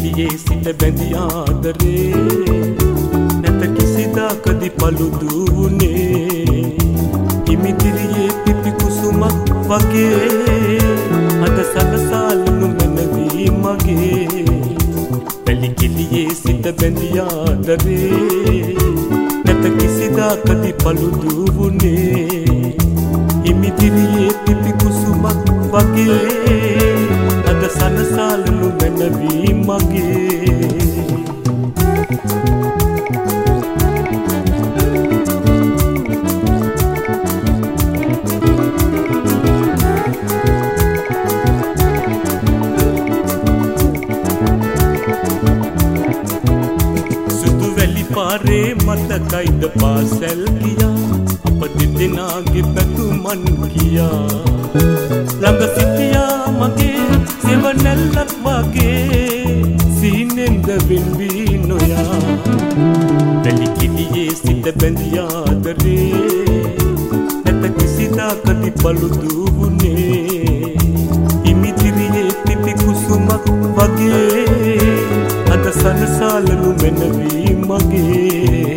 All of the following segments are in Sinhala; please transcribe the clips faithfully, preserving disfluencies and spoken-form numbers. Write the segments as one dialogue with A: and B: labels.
A: කෙලියේ සිට බැඳි ආදරේ නැත කිසිදාකදී පළුදු වුණේ හිමිදිරියේ පිපි කුසුමක් වගේ අද සලසාලනු මැනවී මගේ පැලි කෙලියේ සිට බැඳි ආදරේ නැත කිසිදාකදී පළුදු වුණේ හිමිදිරියේ පිපි කුසුමක් වගේ අද සලසාලනු මැනවී මගේ පාරේ මතකයිද පාසැල් ගියා අප දෙදෙනාගේ පැතුමන් කියා ළඟ සිටියා මගේ සෙවණැල්ලක් වගේ සීනෙන්ද වෙන්වී නොයා වැලි කිලියේ සිට බැඳි ආදරේ නැත කිසිදාකදී පළුදු වුණේ හිමිදිරියේ පිපි කුසුමක් වගේ අද සලසාලනු මැනවී මගේ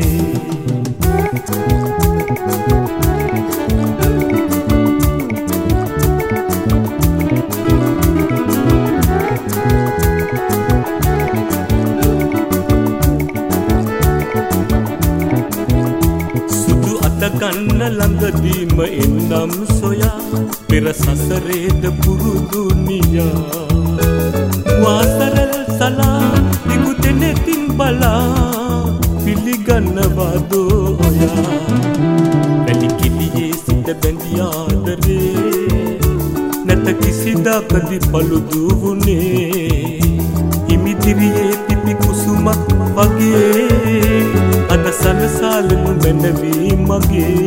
A: සුදු අතකන්න ළඟදීම එන්නම් සොයා පෙර සසරේද පුරුදු නියා වාසරල් සලා නිකුතෙනෙතින් බලා පිළිගන්නවාදෝ ඔයා වැලි කිලියේ සිට බැඳි ආදරේ නැත කිසිදාකදී පළුදු වුණේ හිමිදිරියේ පිපි කුසුමක් වගේ අද සලසාලනු මැනවී මගේ